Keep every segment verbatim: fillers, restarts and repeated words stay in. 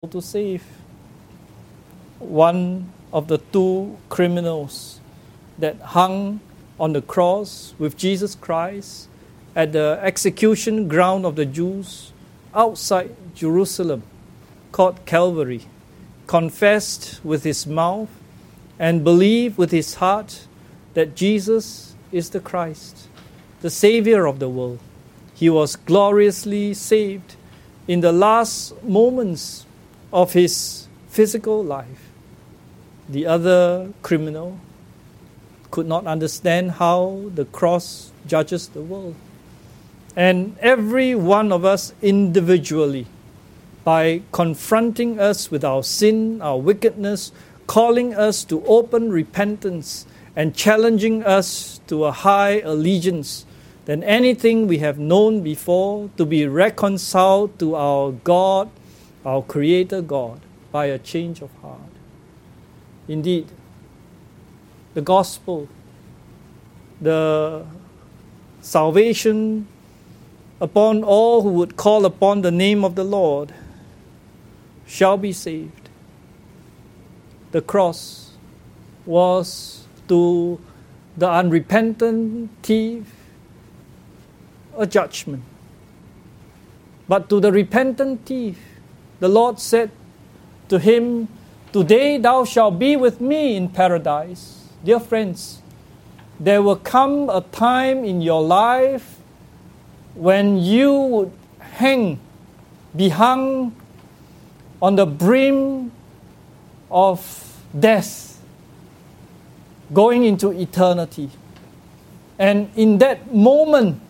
to save one of the two criminals that hung on the cross with Jesus Christ at the execution ground of the Jews outside Jerusalem, called Calvary, confessed with his mouth and believed with his heart that Jesus is the Christ, the Savior of the world. He was gloriously saved in the last moments of his physical life. The other criminal could not understand how the cross judges the world. And every one of us individually, by confronting us with our sin, our wickedness, calling us to open repentance, and challenging us to a high allegiance than anything we have known before, to be reconciled to our God, our Creator God, by a change of heart. Indeed, the gospel, the salvation upon all who would call upon the name of the Lord shall be saved. The cross was to the unrepentant thief a judgment. But to the repentant thief, the Lord said to him, "Today thou shalt be with me in paradise." Dear friends, there will come a time in your life when you would hang, be hung on the brim of death, going into eternity. And in that moment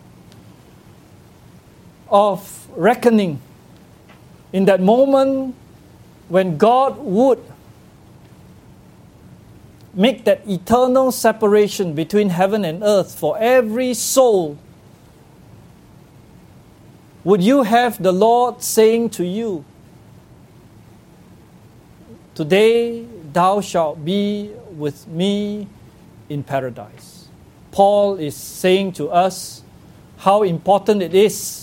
of reckoning, in that moment when God would make that eternal separation between heaven and earth for every soul, would you have the Lord saying to you, "Today thou shalt be with me in paradise"? Paul is saying to us how important it is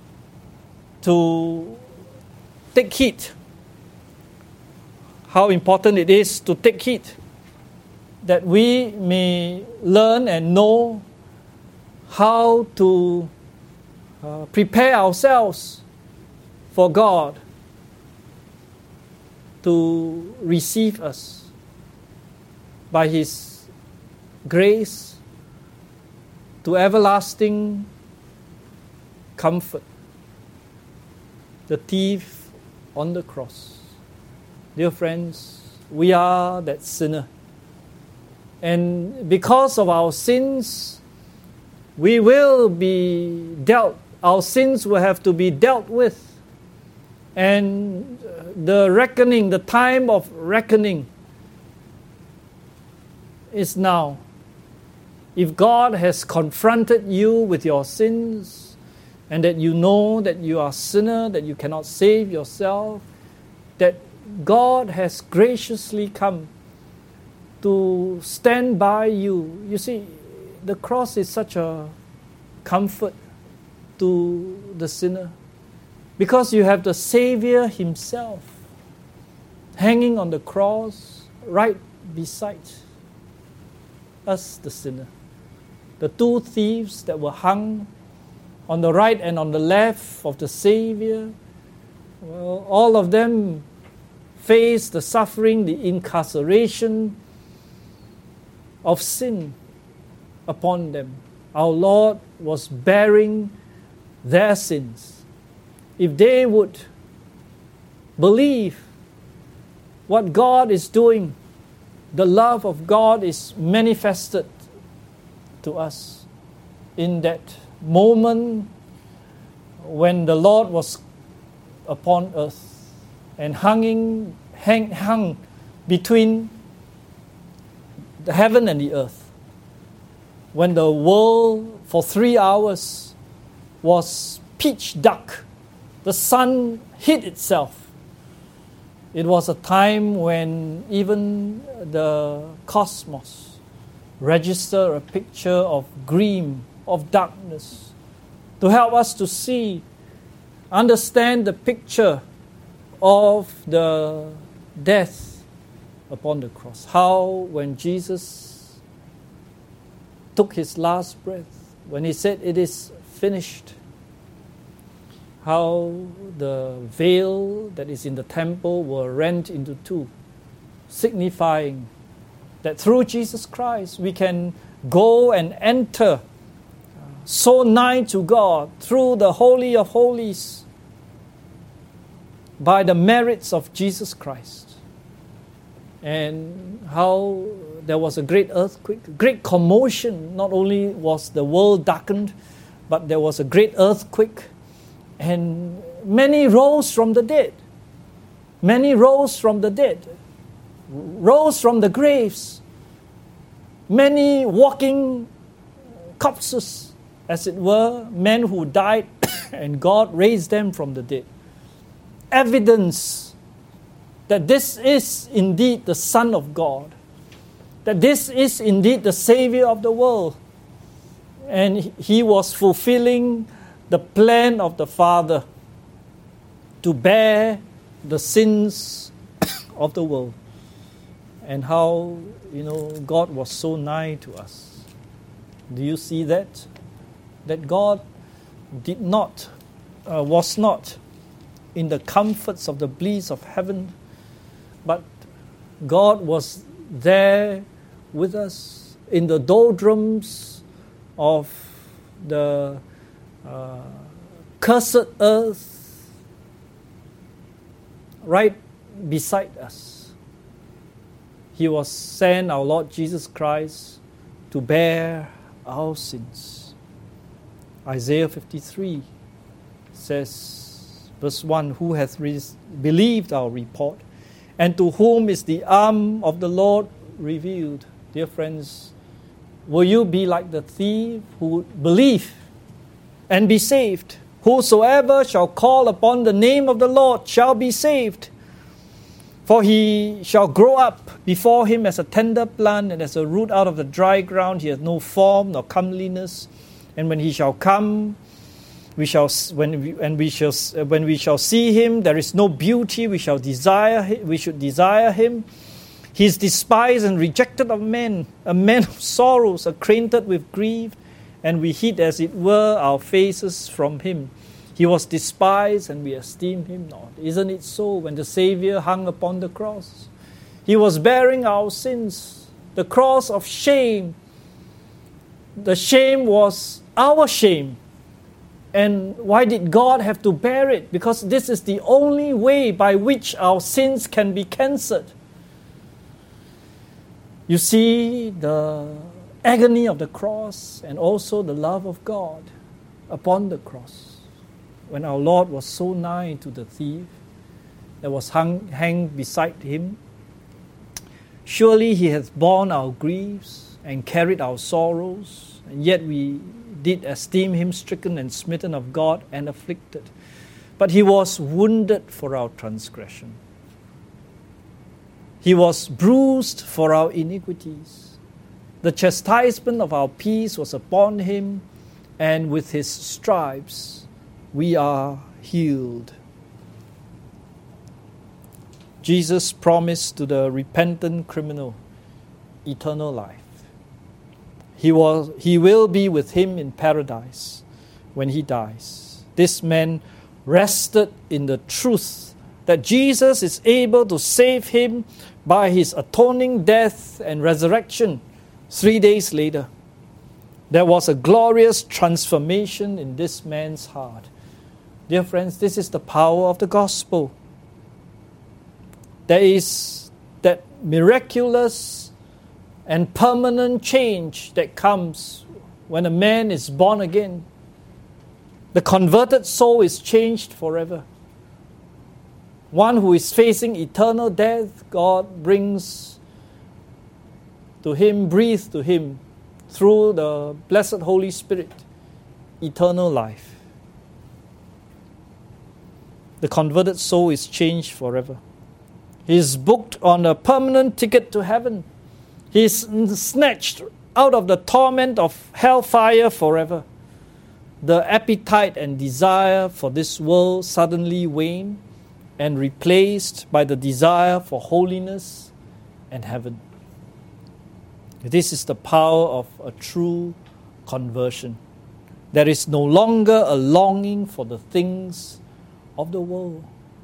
to take heed. How important it is to take heed that we may learn and know how to uh, prepare ourselves for God to receive us by His grace to everlasting comfort. The thief on the cross. Dear friends, we are that sinner. And because of our sins, we will be dealt, our sins will have to be dealt with. And the reckoning, the time of reckoning is now. If God has confronted you with your sins, and that you know that you are a sinner, that you cannot save yourself, that God has graciously come to stand by you. You see, the cross is such a comfort to the sinner because you have the Savior Himself hanging on the cross right beside us, the sinner. The two thieves that were hung on the right and on the left of the Savior, well, all of them faced the suffering, the incarceration of sin upon them. Our Lord was bearing their sins. If they would believe what God is doing, the love of God is manifested to us in that moment when the Lord was upon earth and hanging, hang, hung between the heaven and the earth. When the world for three hours was pitch dark, the sun hid itself. It was a time when even the cosmos registered a picture of gloom, of darkness, to help us to see, understand the picture of the death upon the cross. How when Jesus took his last breath, when he said, "It is finished," how the veil that is in the temple were rent into two, signifying that through Jesus Christ we can go and enter so nigh to God through the Holy of Holies by the merits of Jesus Christ. And how there was a great earthquake, great commotion. Not only was the world darkened, but there was a great earthquake, and many rose from the dead. Many rose from the dead, rose from the graves. Many walking corpses, as it were, men who died and God raised them from the dead. Evidence that this is indeed the Son of God, that this is indeed the Savior of the world. And he was fulfilling the plan of the Father to bear the sins of the world. And how, you know, God was so nigh to us. Do you see that? That God did not, uh, was not in the comforts of the bliss of heaven, but God was there with us in the doldrums of the uh, cursed earth, right beside us. He was sent, our Lord Jesus Christ, to bear our sins. Isaiah fifty-three says, verse one, "Who hath re- believed our report, and to whom is the arm of the Lord revealed?" Dear friends, will you be like the thief who would believe and be saved? "Whosoever shall call upon the name of the Lord shall be saved. For he shall grow up before him as a tender plant, and as a root out of the dry ground. He hath no form nor comeliness. And when he shall come, we shall when we, and we shall when we shall see him, there is no beauty. We shall desire him, we should desire him. He is despised and rejected of men, a man of sorrows, acquainted with grief, and we hid, as it were, our faces from him. He was despised, and we esteemed him not." Isn't it so? When the Savior hung upon the cross, he was bearing our sins, the cross of shame. The shame was our shame. And why did God have to bear it? Because this is the only way by which our sins can be cancelled. You see the agony of the cross and also the love of God upon the cross. When our Lord was so nigh to the thief that was hung, hanged beside him, surely he hath borne our griefs and carried our sorrows, and yet we did esteem him stricken and smitten of God and afflicted. But he was wounded for our transgression. He was bruised for our iniquities. The chastisement of our peace was upon him, and with his stripes we are healed. Jesus promised to the repentant criminal eternal life. He was, he will be with him in paradise when he dies. This man rested in the truth that Jesus is able to save him by his atoning death and resurrection three days later. There was a glorious transformation in this man's heart. Dear friends, this is the power of the gospel. There is that miraculous and permanent change that comes when a man is born again. The converted soul is changed forever. One who is facing eternal death, God brings to him, breathes to him through the blessed Holy Spirit, eternal life. The converted soul is changed forever. He is booked on a permanent ticket to heaven. He is snatched out of the torment of hellfire forever. The appetite and desire for this world suddenly wane, and replaced by the desire for holiness and heaven. This is the power of a true conversion. There is no longer a longing for the things of the world.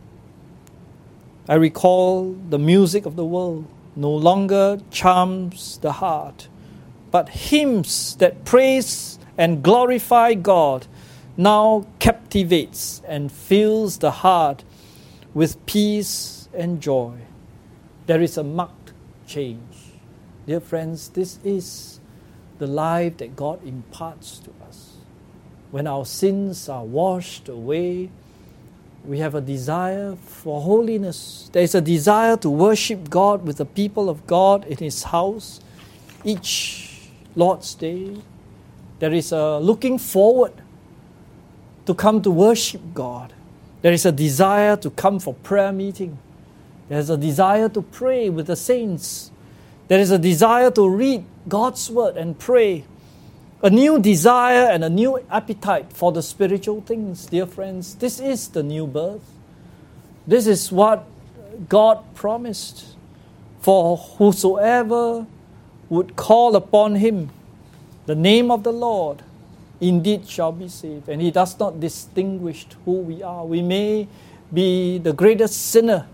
I recall the music of the world no longer charms the heart, but hymns that praise and glorify God now captivates and fills the heart with peace and joy. There is a marked change. Dear friends, this is the life that God imparts to us. When our sins are washed away, we have a desire for holiness. There is a desire to worship God with the people of God in His house each Lord's Day. There is a looking forward to come to worship God. There is a desire to come for prayer meeting. There is a desire to pray with the saints. There is a desire to read God's word and pray. A new desire and a new appetite for the spiritual things, dear friends. This is the new birth. This is what God promised. For whosoever would call upon Him, the name of the Lord, indeed shall be saved. And He does not distinguish who we are. We may be the greatest sinner.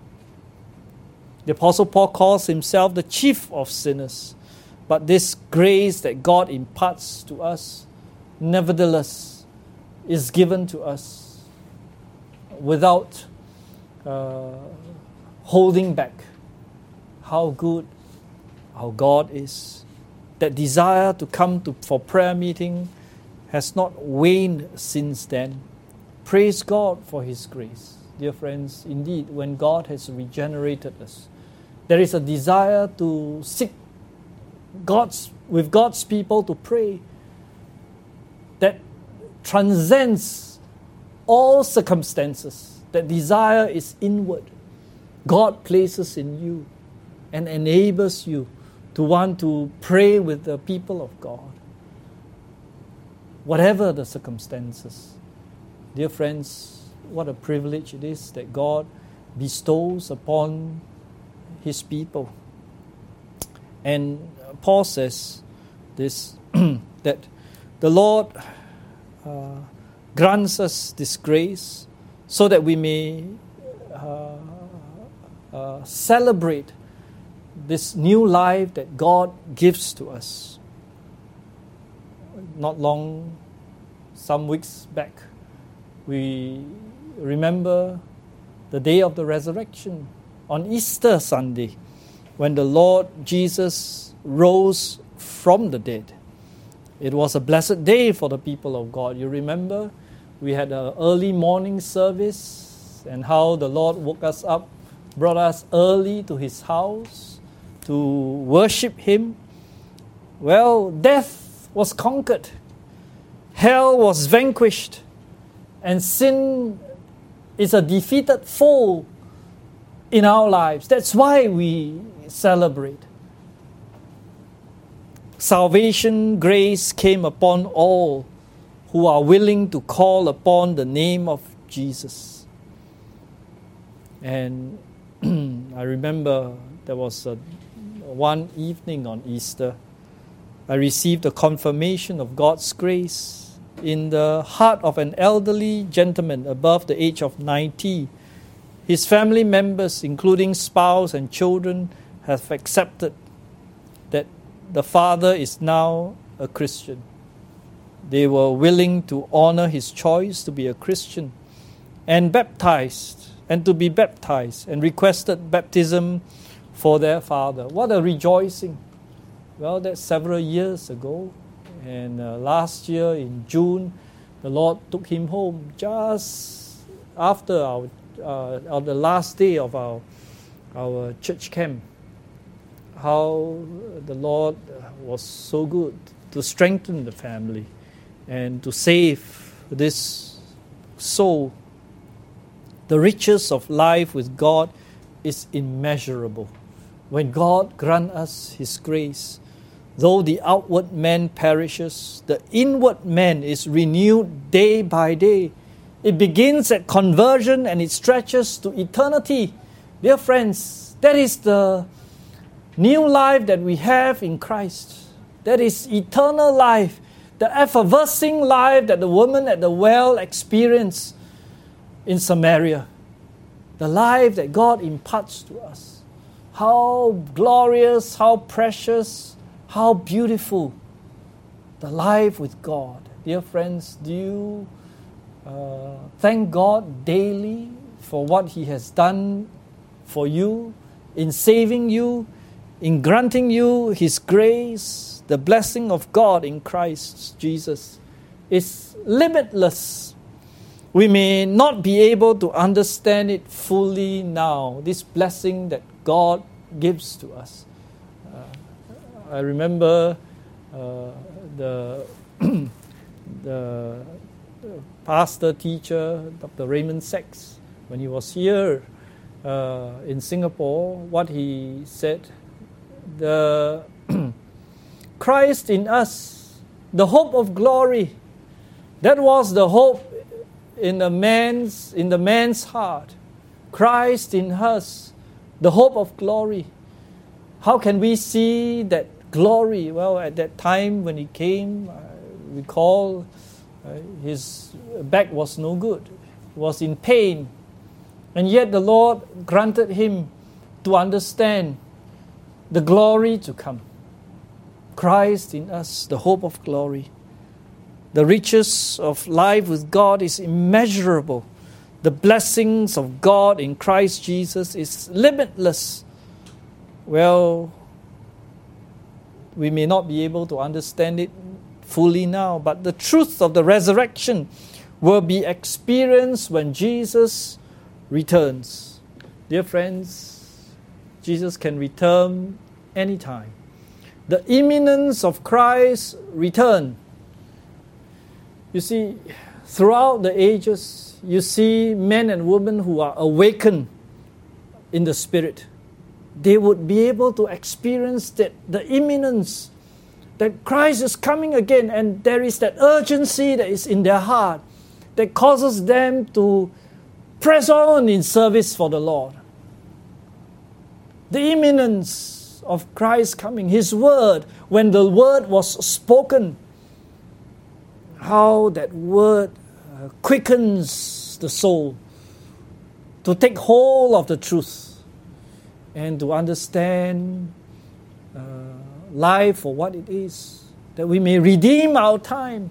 The Apostle Paul calls himself the chief of sinners. But this grace that God imparts to us, nevertheless, is given to us without uh, holding back. How good our God is. That desire to come to, for prayer meeting has not waned since then. Praise God for His grace. Dear friends, indeed, when God has regenerated us, there is a desire to seek God's, with God's people to pray that transcends all circumstances. That desire is inward. God places in you and enables you to want to pray with the people of God. Whatever the circumstances. Dear friends, what a privilege it is that God bestows upon His people. And Paul says this, that the Lord uh, grants us this grace so that we may uh, uh, celebrate this new life that God gives to us. Not long, some weeks back, we remember the day of the resurrection on Easter Sunday, when the Lord Jesus rose from the dead. It was a blessed day for the people of God. You remember, we had an early morning service and how the Lord woke us up, brought us early to His house to worship Him. Well, death was conquered. Hell was vanquished. And sin is a defeated foe in our lives. That's why we celebrate. Salvation, grace came upon all who are willing to call upon the name of Jesus. And I remember there was a, one evening on Easter, I received a confirmation of God's grace in the heart of an elderly gentleman above the age of ninety. His family members, including spouse and children, have accepted that the father is now a Christian. They were willing to honor his choice to be a Christian and baptized, and to be baptized, and requested baptism for their father. What a rejoicing. Well, that's several years ago. And uh, last year in June, the Lord took him home just after our uh, on the last day of our our church camp. How the Lord was so good to strengthen the family and to save this soul. The riches of life with God is immeasurable. When God grants us His grace, though the outward man perishes, the inward man is renewed day by day. It begins at conversion and it stretches to eternity. Dear friends, that is the new life that we have in Christ. That is eternal life, the effervescing life that the woman at the well experienced in Samaria. The life that God imparts to us. How glorious, how precious, how beautiful the life with God. Dear friends, do you uh, thank God daily for what He has done for you, in saving you, in granting you His grace? The blessing of God in Christ Jesus is limitless. We may not be able to understand it fully now, this blessing that God gives to us. Uh, I remember uh, the, the pastor teacher, Doctor Raymond Sachs, when he was here uh, in Singapore, what he said, the Christ in us, the hope of glory. That was the hope in the man's in the man's heart. Christ in us, the hope of glory. How can we see that glory? Well, at that time when he came, I recall uh, his back was no good. He was in pain. And yet the Lord granted him to understand the glory to come. Christ in us, the hope of glory. The riches of life with God is immeasurable. The blessings of God in Christ Jesus is limitless. Well, we may not be able to understand it fully now, but the truth of the resurrection will be experienced when Jesus returns. Dear friends, Jesus can return anytime. The imminence of Christ's return. You see, throughout the ages, you see men and women who are awakened in the Spirit. They would be able to experience that the imminence, that Christ is coming again, and there is that urgency that is in their heart that causes them to press on in service for the Lord. The imminence of Christ coming, His word, when the word was spoken, how that word uh, quickens the soul to take hold of the truth and to understand uh, life for what it is, that we may redeem our time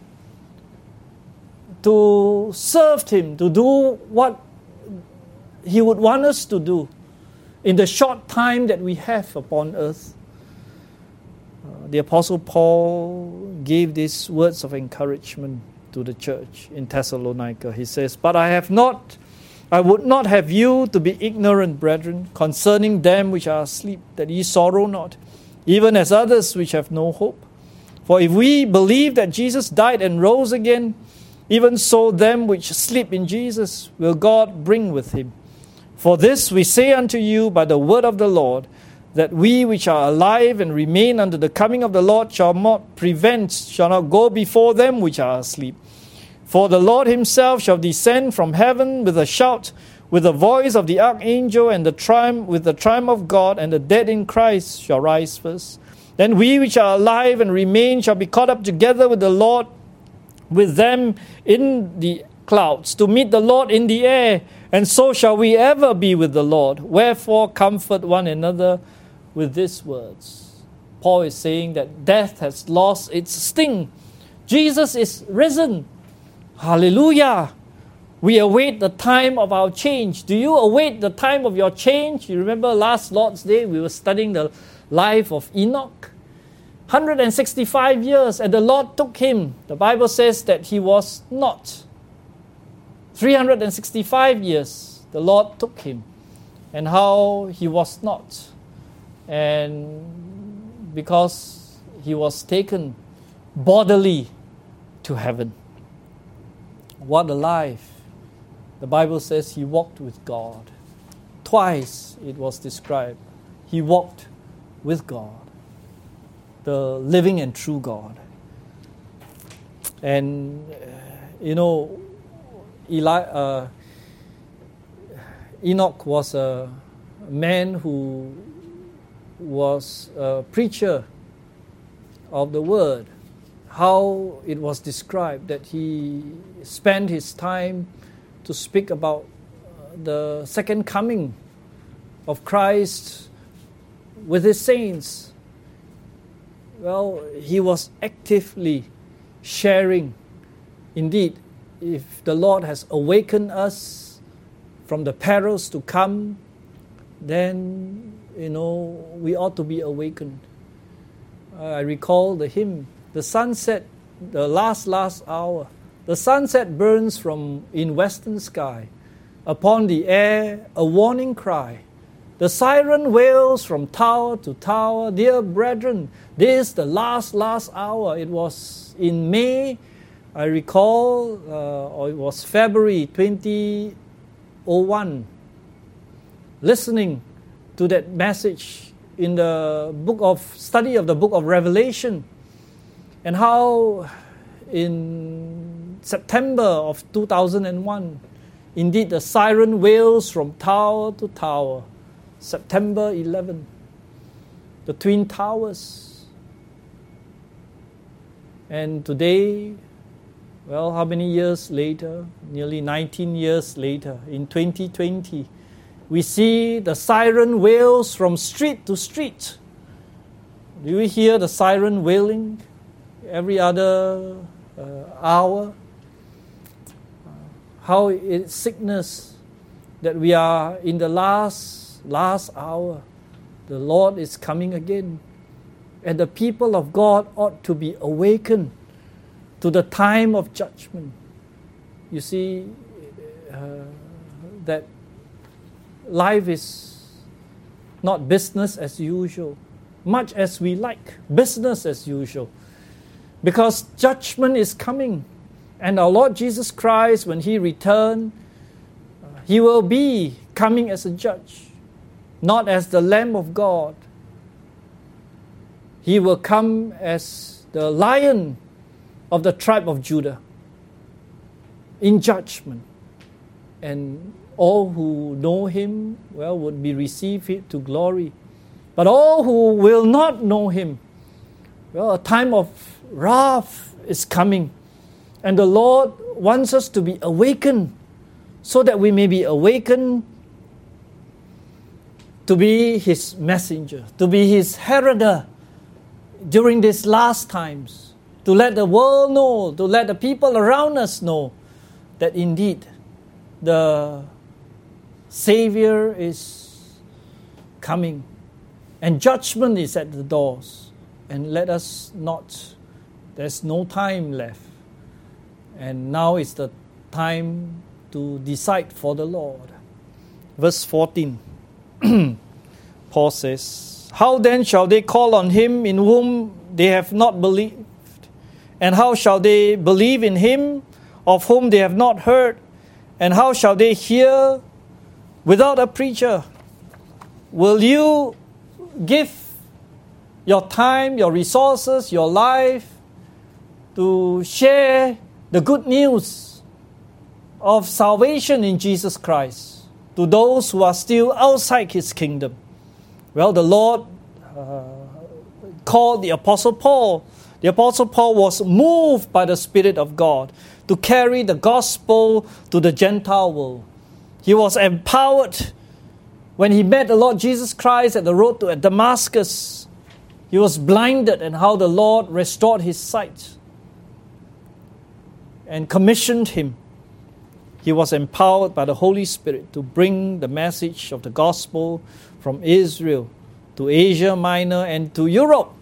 to serve Him, to do what He would want us to do in the short time that we have upon earth. Uh, the Apostle Paul gave these words of encouragement to the church in Thessalonica. He says, "But I have not, I would not have you to be ignorant, brethren, concerning them which are asleep, that ye sorrow not, even as others which have no hope. For if we believe that Jesus died and rose again, even so them which sleep in Jesus will God bring with Him. For this we say unto you by the word of the Lord, that we which are alive and remain unto the coming of the Lord shall not prevent, shall not go before them which are asleep. For the Lord Himself shall descend from heaven with a shout, with the voice of the archangel, and the triumph, with the triumph of God, and the dead in Christ shall rise first. Then we which are alive and remain shall be caught up together with the Lord, with them in the clouds, to meet the Lord in the air, and so shall we ever be with the Lord. Wherefore comfort one another with these words." Paul is saying that death has lost its sting. Jesus is risen. Hallelujah. We await the time of our change. Do you await the time of your change? You remember last Lord's Day we were studying the life of Enoch. one hundred sixty-five years, and the Lord took him. The Bible says that he was not. three hundred sixty-five years, the Lord took him, and how he was not. And because he was taken bodily to heaven. What a life. The Bible says he walked with God. Twice it was described. He walked with God, the living and true God. And, uh, you know, Eli, uh, Enoch was a man who was a preacher of the word. How it was described that he spent his time to speak about the second coming of Christ with his saints. Well, he was actively sharing. Indeed, if the Lord has awakened us from the perils to come, then, you know, we ought to be awakened. Uh, I recall the hymn, the sunset, the last, last hour. The sunset burns from in western sky. Upon the air, a warning cry. The siren wails from tower to tower. Dear brethren, this is the last, last hour. It was in May, I recall, uh, or it was February twenty oh one, listening to that message in the book of study of the book of Revelation, and how in September of two thousand one, indeed the siren wails from tower to tower. September eleventh, the Twin Towers. And today, well, how many years later? Nearly nineteen years later, in twenty twenty, we see the siren wails from street to street. Do you hear the siren wailing every other uh, hour? How it's sickness that we are in the last last hour. The Lord is coming again, and the people of God ought to be awakened to the time of judgment. You see uh, that life is not business as usual, much as we like business as usual, because judgment is coming, and our Lord Jesus Christ, when He returns, uh, He will be coming as a judge, not as the Lamb of God. He will come as the Lion of the tribe of Judah in judgment. And all who know Him, well, would be received to glory. But all who will not know Him, well, a time of wrath is coming. And the Lord wants us to be awakened so that we may be awakened to be His messenger, to be His heralder during these last times, to let the world know, to let the people around us know that indeed the Savior is coming and judgment is at the doors. And let us not, there's no time left. And now is the time to decide for the Lord. Verse fourteen. Paul says, how then shall they call on Him in whom they have not believed? And how shall they believe in Him of whom they have not heard? And how shall they hear without a preacher? Will you give your time, your resources, your life to share the good news of salvation in Jesus Christ to those who are still outside His kingdom? Well, the Lord uh, called the Apostle Paul. The Apostle Paul was moved by the Spirit of God to carry the gospel to the Gentile world. He was empowered when he met the Lord Jesus Christ at the road to Damascus. He was blinded, and how the Lord restored his sight and commissioned him. He was empowered by the Holy Spirit to bring the message of the gospel from Israel to Asia Minor and to Europe.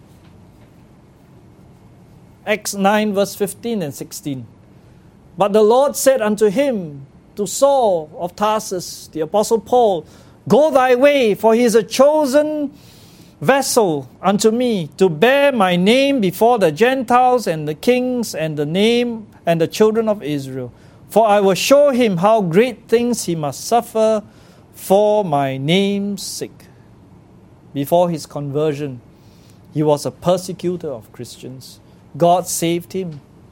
Acts nine verse fifteen and sixteen. But the Lord said unto him, to Saul of Tarsus, the Apostle Paul, go thy way, for he is a chosen vessel unto me to bear my name before the Gentiles and the kings and the name and the children of Israel. For I will show him how great things he must suffer for my name's sake. Before his conversion, he was a persecutor of Christians. God saved him.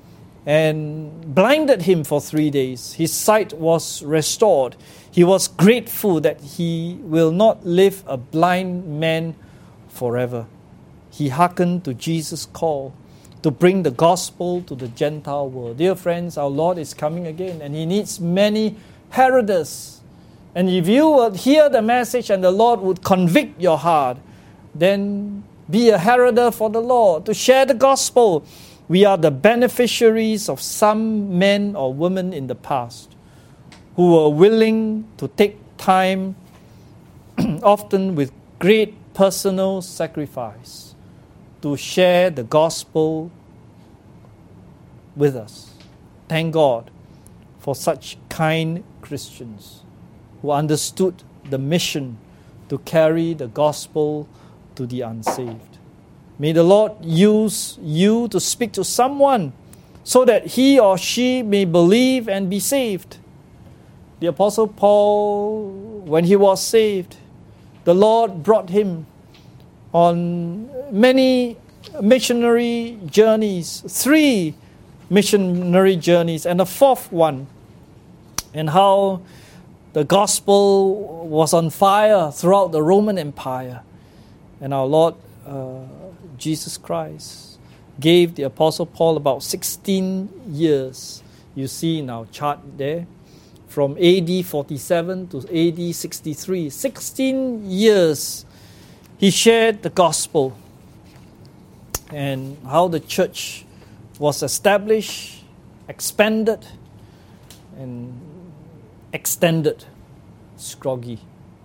and blinded him for three days. His sight was restored. He was grateful that he will not live a blind man forever. He hearkened to Jesus' call to bring the gospel to the Gentile world. Dear friends, our Lord is coming again, and He needs many heralders. And if you would hear the message and the Lord would convict your heart, then be a heralder for the Lord, to share the gospel. We are the beneficiaries of some men or women in the past who were willing to take time, often with great personal sacrifice, to share the gospel with us. Thank God for such kind Christians who understood the mission to carry the gospel to the unsaved. May the Lord use you to speak to someone so that he or she may believe and be saved. The Apostle Paul, when he was saved, the Lord brought him on many missionary journeys, three missionary journeys, and a fourth one, and how the gospel was on fire throughout the Roman Empire. And our Lord uh, Jesus Christ gave the Apostle Paul about sixteen years. You see in our chart there, from A D forty-seven to A D sixty-three. sixteen years he shared the gospel, and how the church was established, expanded, and extended. Scroggy.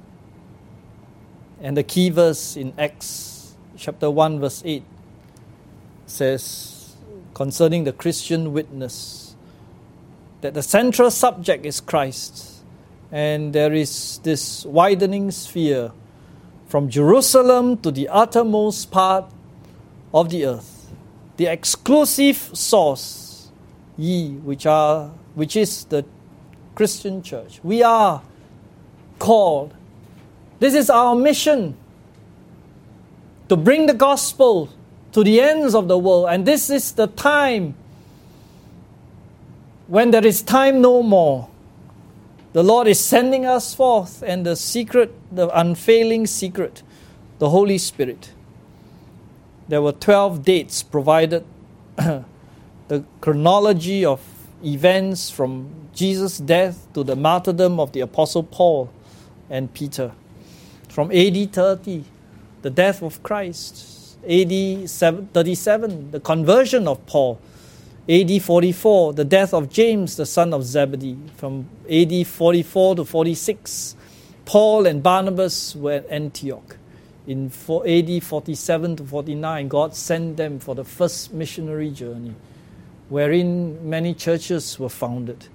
And the key verse in Acts chapter one verse eight says concerning the Christian witness that the central subject is Christ, and there is this widening sphere from Jerusalem to the uttermost part of the earth. The exclusive source, ye, which are which is the Christian church. We are called. This is our mission, to bring the gospel to the ends of the world. And this is the time when there is time no more. The Lord is sending us forth, and the secret, the unfailing secret, the Holy Spirit. There were twelve dates provided, the chronology of events from Jesus' death to the martyrdom of the Apostle Paul and Peter. From A D thirty, the death of Christ. A D thirty-seven, the conversion of Paul. A D forty-four, the death of James, the son of Zebedee. From A D forty-four to forty-six, Paul and Barnabas were at Antioch. In A D forty-seven to forty-nine, God sent them for the first missionary journey, wherein many churches were founded.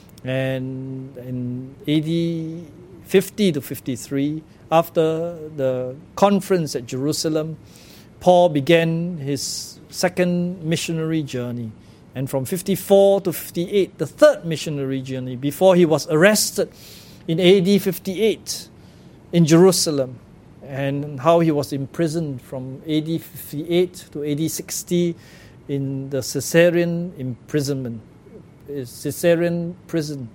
And in A D fifty to fifty-three, after the conference at Jerusalem, Paul began his second missionary journey. And from fifty-four to fifty-eight, the third missionary journey, before he was arrested in A D fifty-eight in Jerusalem, and how he was imprisoned from A D fifty-eight to A D sixty in the Caesarean imprisonment, Caesarean prison.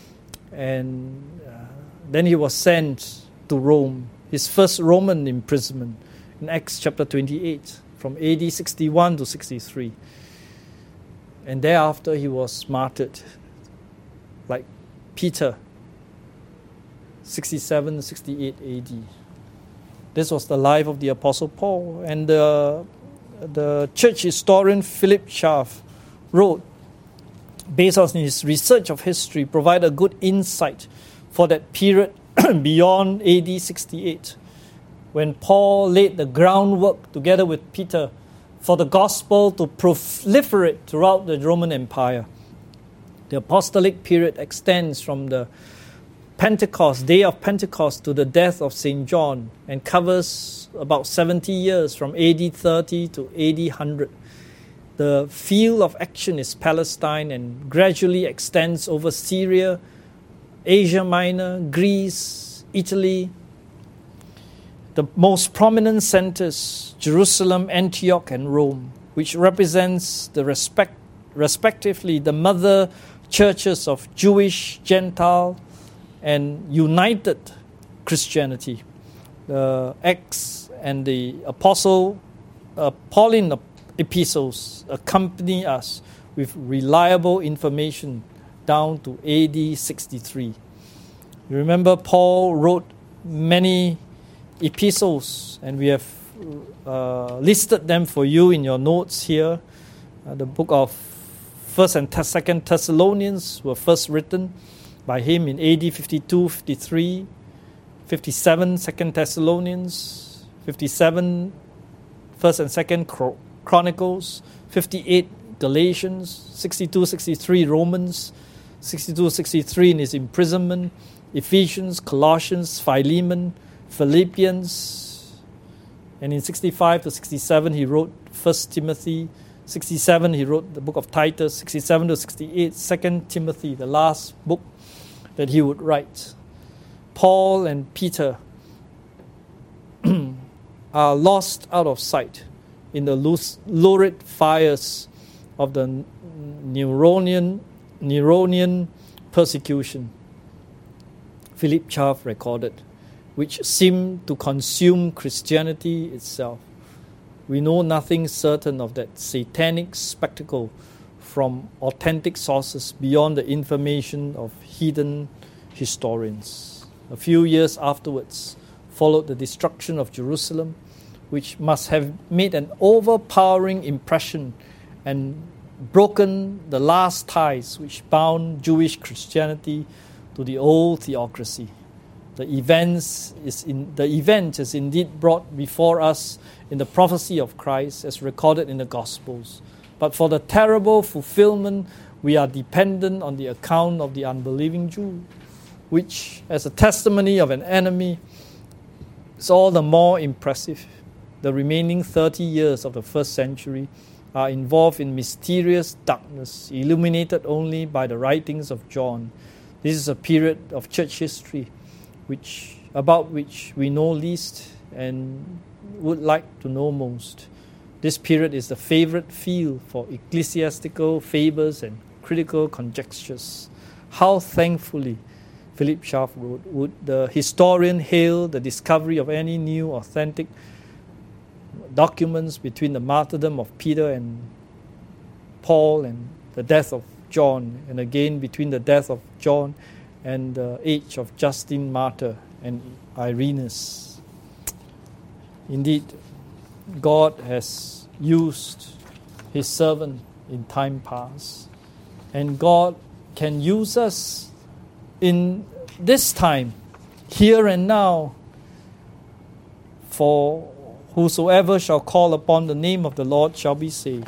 And uh, then he was sent to Rome, his first Roman imprisonment, in Acts chapter twenty-eight, from A D sixty-one to sixty-three. And thereafter he was martyred, like Peter, sixty-seven to sixty-eight A D. This was the life of the Apostle Paul. And the, the church historian Philip Schaff wrote, based on his research of history, provide a good insight for that period beyond A D sixty-eight, when Paul laid the groundwork together with Peter for the gospel to proliferate throughout the Roman Empire. The apostolic period extends from the Pentecost, day of Pentecost, to the death of Saint John, and covers about seventy years, from A D thirty to A D one hundred. The field of action is Palestine and gradually extends over Syria, Asia Minor, Greece, Italy. The most prominent centers, Jerusalem, Antioch, and Rome, which represents the respect, respectively the mother churches of Jewish, Gentile, and united Christianity. The Acts and the Apostle uh, Pauline epistles accompany us with reliable information down to A D sixty-three. You remember Paul wrote many epistles, and we have uh, listed them for you in your notes here. Uh, the book of First and Second Thessalonians were first written by him in A D fifty-two, fifty-three, fifty-seven, Second Thessalonians, fifty-seven, First and Second Chronicles, fifty-eight, Galatians, sixty-two, sixty-three, Romans, sixty-two, sixty-three in his imprisonment, Ephesians, Colossians, Philemon, Philippians, and in sixty-five to sixty-seven he wrote First Timothy, sixty-seven he wrote the book of Titus, sixty-seven to sixty-eight, Second Timothy, the last book that he would write. Paul and Peter are lost out of sight in the lurid fires of the Neronian, Neronian persecution, Philip Schaff recorded, which seemed to consume Christianity itself. We know nothing certain of that satanic spectacle from authentic sources beyond the information of heathen historians. A few years afterwards followed the destruction of Jerusalem, which must have made an overpowering impression and broken the last ties which bound Jewish Christianity to the old theocracy. The events is in the event is indeed brought before us in the prophecy of Christ as recorded in the Gospels. But for the terrible fulfillment, we are dependent on the account of the unbelieving Jew, which, as a testimony of an enemy, is all the more impressive. The remaining thirty years of the first century are involved in mysterious darkness, illuminated only by the writings of John. This is a period of church history which about which we know least and would like to know most. This period is the favorite field for ecclesiastical fables and critical conjectures. How thankfully, Philip Schaff wrote, would the historian hail the discovery of any new authentic documents between the martyrdom of Peter and Paul and the death of John, and again between the death of John and the age of Justin Martyr and Irenaeus. Indeed, God has used His servant in time past, and God can use us in this time, here and now, for whosoever shall call upon the name of the Lord shall be saved.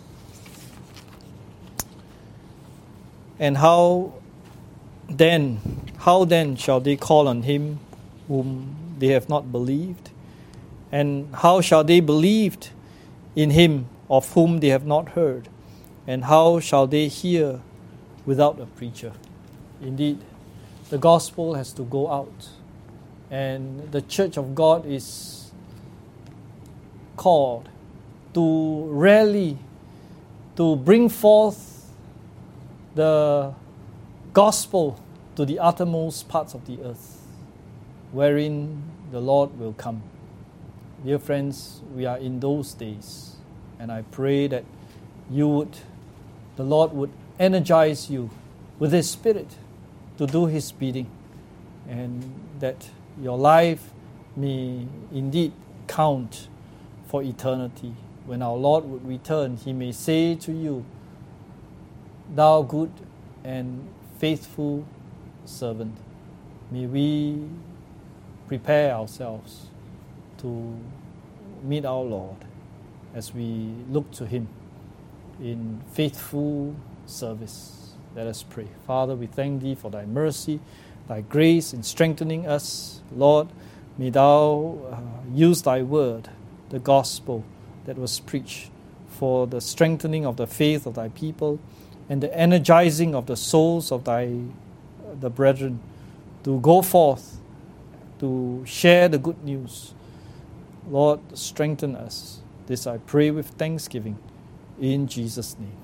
And how then, how then shall they call on him whom they have not believed? And how shall they believe in him of whom they have not heard? And how shall they hear without a preacher? Indeed, the gospel has to go out, and the church of God is called to rally, to bring forth the gospel to the uttermost parts of the earth, wherein the Lord will come. Dear friends, we are in those days, and I pray that you would, the Lord would energize you with His Spirit to do His bidding, and that your life may indeed count for eternity. When our Lord would return, He may say to you, "Thou good and faithful servant." May we prepare ourselves to meet our Lord as we look to Him in faithful service. Let us pray. Father, we thank Thee for Thy mercy, Thy grace in strengthening us. Lord, may Thou uh, use Thy word, the gospel that was preached, for the strengthening of the faith of Thy people and the energizing of the souls of Thy the brethren to go forth, to share the good news. Lord, strengthen us. This I pray with thanksgiving in Jesus' name.